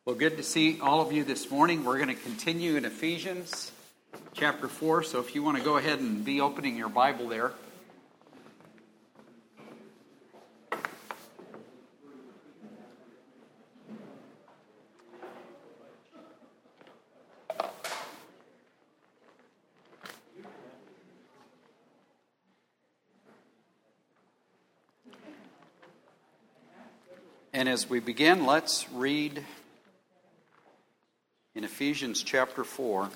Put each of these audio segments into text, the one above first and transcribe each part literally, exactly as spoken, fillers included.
Well, good to see all of you this morning. We're going to continue in Ephesians chapter four, so if you want to go ahead and be opening your Bible there. And as we begin, let's read in Ephesians chapter four.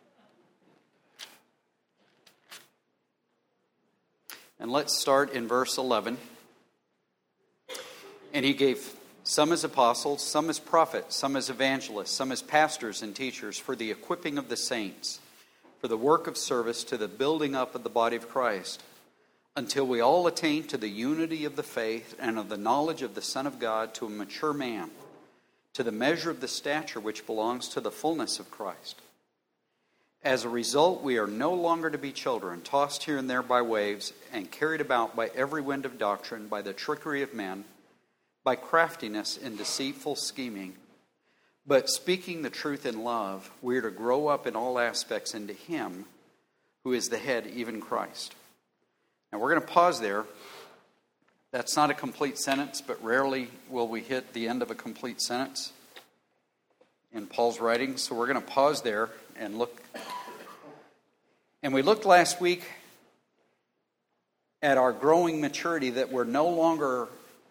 And let's start in verse eleven. And he gave some as apostles, some as prophets, some as evangelists, some as pastors and teachers for the equipping of the saints, for the work of service to the building up of the body of Christ, until we all attain to the unity of the faith and of the knowledge of the Son of God, to a mature man, to the measure of the stature which belongs to the fullness of Christ. As a result, we are no longer to be children, tossed here and there by waves and carried about by every wind of doctrine, by the trickery of men, by craftiness and deceitful scheming. But speaking the truth in love, we are to grow up in all aspects into Him who is the head, even Christ. Now we're going to pause there. That's not a complete sentence, but rarely will we hit the end of a complete sentence in Paul's writing. So we're going to pause there and look. And we looked last week at our growing maturity, that we're no longer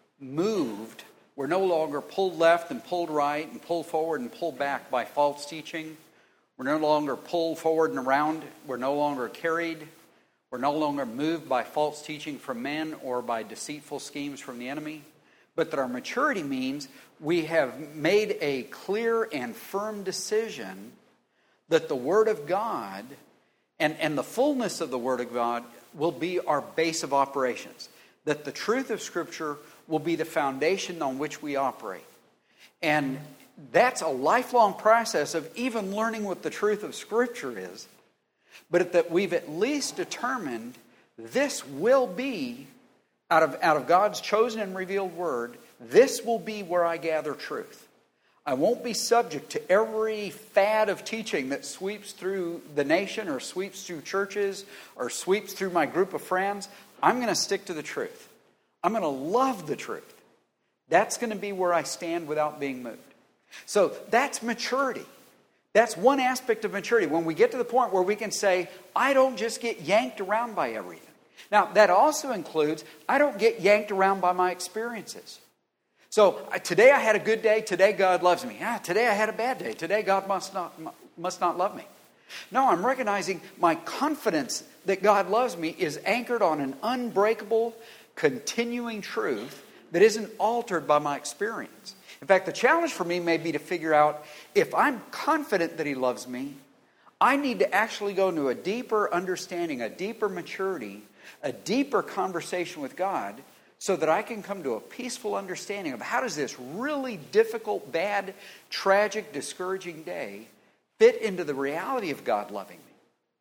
moved, we're no longer pulled left and pulled right and pulled forward and pulled back by false teaching. We're no longer pulled forward and around. We're no longer carried. We're no longer moved by false teaching from men or by deceitful schemes from the enemy, but that our maturity means we have made a clear and firm decision that the Word of God and, and the fullness of the Word of God will be our base of operations, that the truth of Scripture will be the foundation on which we operate. And that's a lifelong process of even learning what the truth of Scripture is, but that we've at least determined this will be, out of, out of God's chosen and revealed Word, this will be where I gather truth. I won't be subject to every fad of teaching that sweeps through the nation or sweeps through churches or sweeps through my group of friends. I'm going to stick to the truth. I'm going to love the truth. That's going to be where I stand without being moved. So that's maturity. That's one aspect of maturity. When we get to the point where we can say, I don't just get yanked around by everything. Now, that also includes, I don't get yanked around by my experiences. So, today I had a good day. Today God loves me. Ah, today I had a bad day. Today God must not, must not love me. No, I'm recognizing my confidence that God loves me is anchored on an unbreakable, continuing truth that isn't altered by my experience. In fact, the challenge for me may be to figure out, if I'm confident that He loves me, I need to actually go into a deeper understanding, a deeper maturity, a deeper conversation with God, so that I can come to a peaceful understanding of how does this really difficult, bad, tragic, discouraging day fit into the reality of God loving me.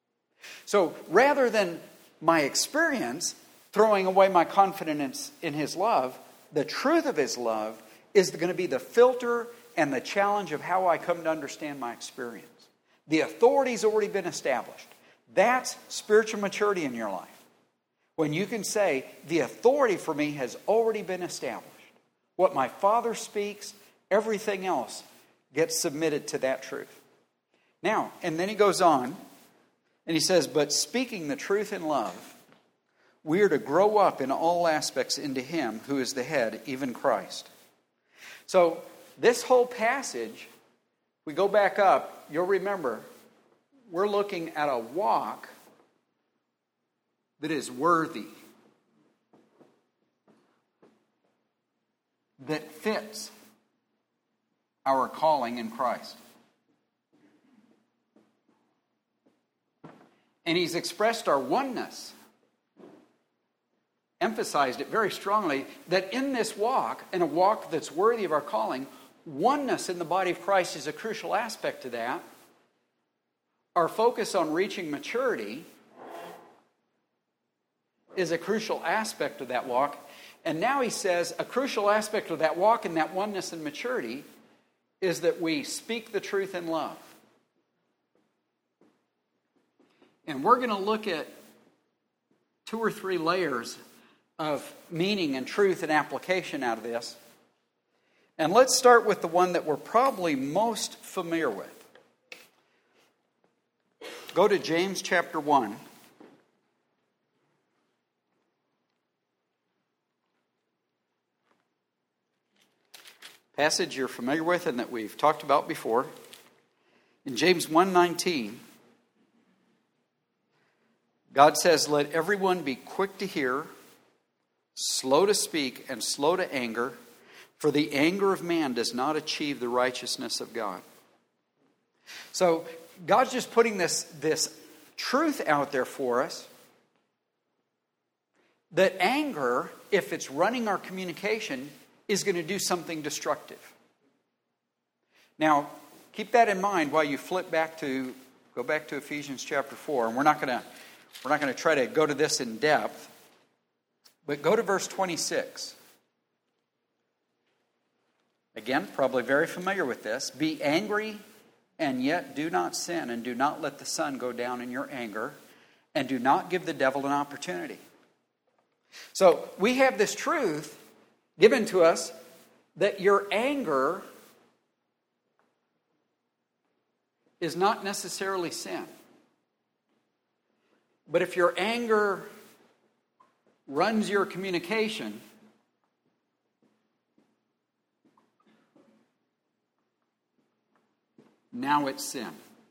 So rather than my experience throwing away my confidence in His love, the truth of His love is going to be the filter and the challenge of how I come to understand my experience. The authority's already been established. That's spiritual maturity in your life. When you can say, the authority for me has already been established. What my Father speaks, everything else gets submitted to that truth. Now, and then he goes on, and he says, but speaking the truth in love, we are to grow up in all aspects into Him who is the head, even Christ. So, this whole passage, if we go back up, you'll remember, we're looking at a walk that is worthy, that fits our calling in Christ. And He's expressed our oneness, emphasized it very strongly, that in this walk, in a walk that's worthy of our calling, oneness in the body of Christ is a crucial aspect to that. Our focus on reaching maturity is a crucial aspect of that walk. And now he says a crucial aspect of that walk and that oneness and maturity is that we speak the truth in love. And we're going to look at two or three layers of meaning and truth and application out of this. And let's start with the one that we're probably most familiar with. Go to James chapter one. Passage you're familiar with and that we've talked about before. In James one nineteen, God says, "Let everyone be quick to hear, slow to speak, and slow to anger, for the anger of man does not achieve the righteousness of God." So God's just putting this, this truth out there for us, that anger, if it's running our communication, is going to do something destructive. Now, keep that in mind while you flip back to, go back to Ephesians chapter four, and we're not going to, we're not going to try to go to this in depth, but go to verse twenty-six. Again, probably very familiar with this. "Be angry and yet do not sin, and do not let the sun go down in your anger, and do not give the devil an opportunity." So we have this truth given to us that your anger is not necessarily sin. But if your anger runs your communication, now it's sin.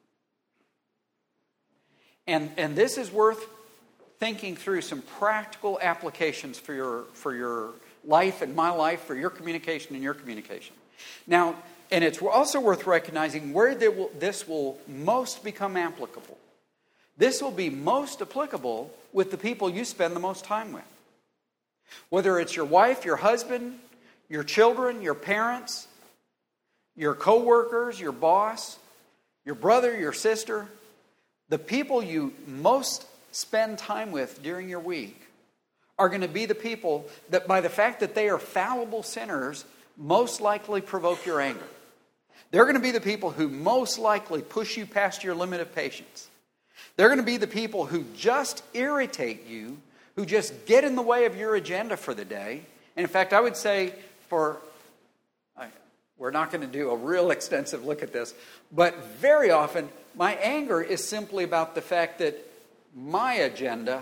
And, and this is worth thinking through some practical applications for your, for your life and my life, for your communication and your communication. Now, and it's also worth recognizing where will, this will most become applicable. This will be most applicable with the people you spend the most time with. Whether it's your wife, your husband, your children, your parents, your co-workers, your boss, your brother, your sister, the people you most spend time with during your week are going to be the people that, by the fact that they are fallible sinners, most likely provoke your anger. They're going to be the people who most likely push you past your limit of patience. They're going to be the people who just irritate you, who just get in the way of your agenda for the day. And in fact, I would say for... We're not going to do a real extensive look at this. But very often, my anger is simply about the fact that my agenda,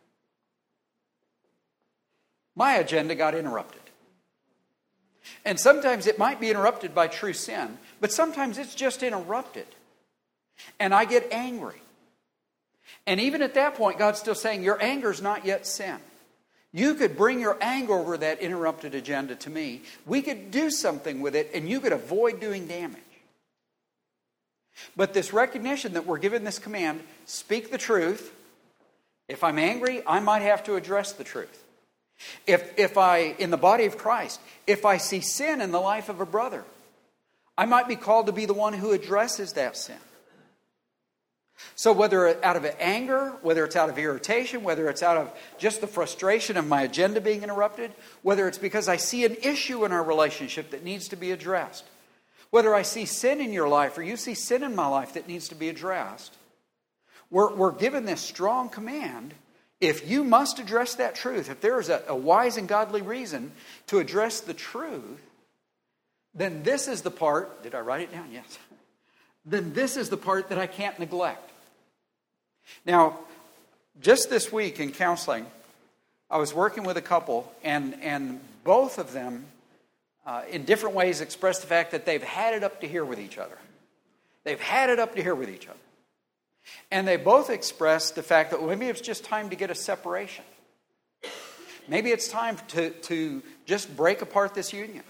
my agenda got interrupted. And sometimes it might be interrupted by true sin, but sometimes it's just interrupted. And I get angry. And even at that point, God's still saying, your anger is not yet sin. You could bring your anger over that interrupted agenda to me. We could do something with it, and you could avoid doing damage. But this recognition that we're given this command, speak the truth. If I'm angry, I might have to address the truth. If, if I, in the body of Christ, if I see sin in the life of a brother, I might be called to be the one who addresses that sin. So whether out of anger, whether it's out of irritation, whether it's out of just the frustration of my agenda being interrupted, whether it's because I see an issue in our relationship that needs to be addressed, whether I see sin in your life or you see sin in my life that needs to be addressed, we're, we're given this strong command. If you must address that truth, if there is a, a wise and godly reason to address the truth, then this is the part, did I write it down? Yes. Then this is the part that I can't neglect. Now, just this week in counseling, I was working with a couple, and, and both of them, uh, in different ways, expressed the fact that they've had it up to here with each other. They've had it up to here with each other. And they both expressed the fact that well, maybe it's just time to get a separation. Maybe it's time to, to just break apart this union.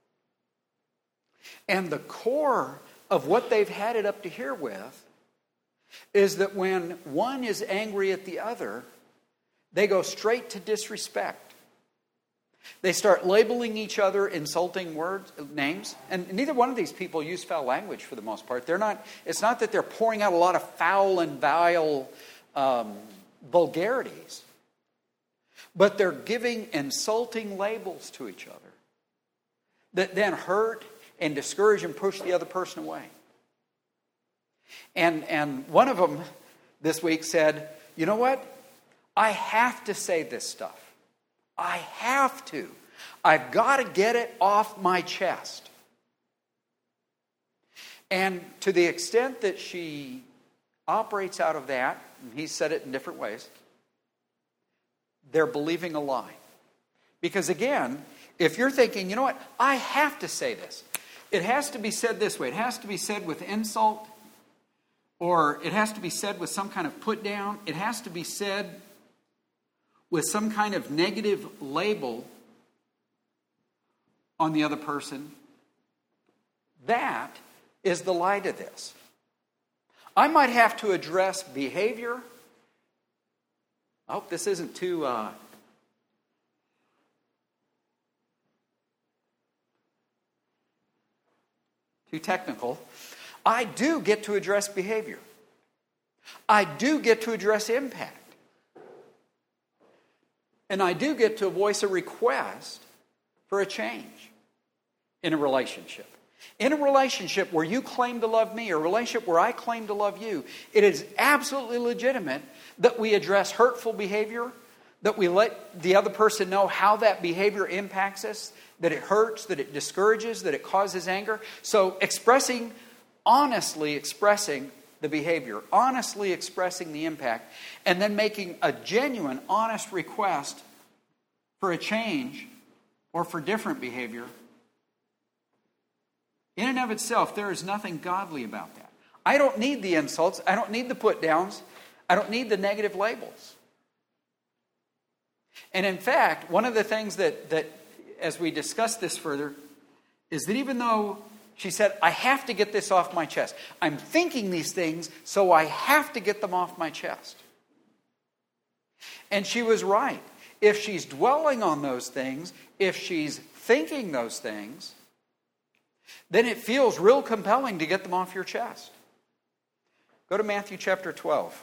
And the core of what they've had it up to here with is that when one is angry at the other, they go straight to disrespect. They start labeling each other insulting words, names, and neither one of these people use foul language for the most part. They're not. It's not that they're pouring out a lot of foul and vile um, vulgarities, but they're giving insulting labels to each other that then hurt and discourage and push the other person away. And, and one of them this week said, you know what? I have to say this stuff. I have to. I've got to get it off my chest. And to the extent that she operates out of that, and he said it in different ways, they're believing a lie. Because again, if you're thinking, you know what, I have to say this. It has to be said this way. It has to be said with insult, or it has to be said with some kind of put down. It has to be said with some kind of negative label on the other person. That is the lie to this. I might have to address behavior. I hope this isn't too uh, too technical. I do get to address behavior. I do get to address impact. And I do get to voice a request for a change in a relationship. In a relationship where you claim to love me, or a relationship where I claim to love you, it is absolutely legitimate that we address hurtful behavior, that we let the other person know how that behavior impacts us, that it hurts, that it discourages, that it causes anger. So expressing, honestly expressing the behavior, honestly expressing the impact, and then making a genuine, honest request for a change or for different behavior. In and of itself, there is nothing godly about that. I don't need the insults. I don't need the put downs. I don't need the negative labels. And in fact, one of the things that, that as we discuss this further, is that even though she said, I have to get this off my chest. I'm thinking these things, so I have to get them off my chest. And she was right. If she's dwelling on those things, if she's thinking those things, then it feels real compelling to get them off your chest. Go to Matthew chapter twelve.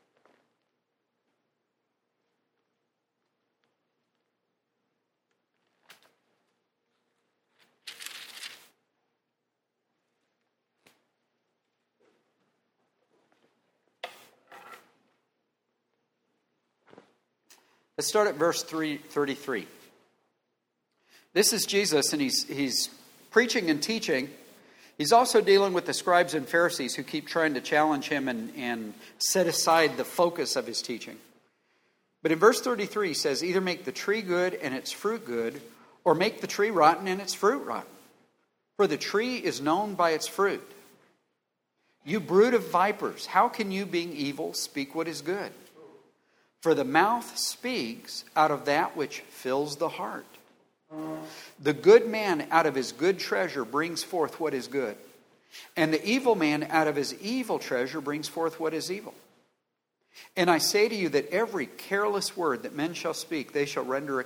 Let's start at verse three thirty-three. This is Jesus, and he's he's preaching and teaching. He's also dealing with the scribes and Pharisees who keep trying to challenge him and, and set aside the focus of his teaching. But in verse thirty-three, he says, either make the tree good and its fruit good, or make the tree rotten and its fruit rotten. For the tree is known by its fruit. You brood of vipers, how can you, being evil, speak what is good? For the mouth speaks out of that which fills the heart. The good man out of his good treasure brings forth what is good, and the evil man out of his evil treasure brings forth what is evil. And I say to you that every careless word that men shall speak, they shall render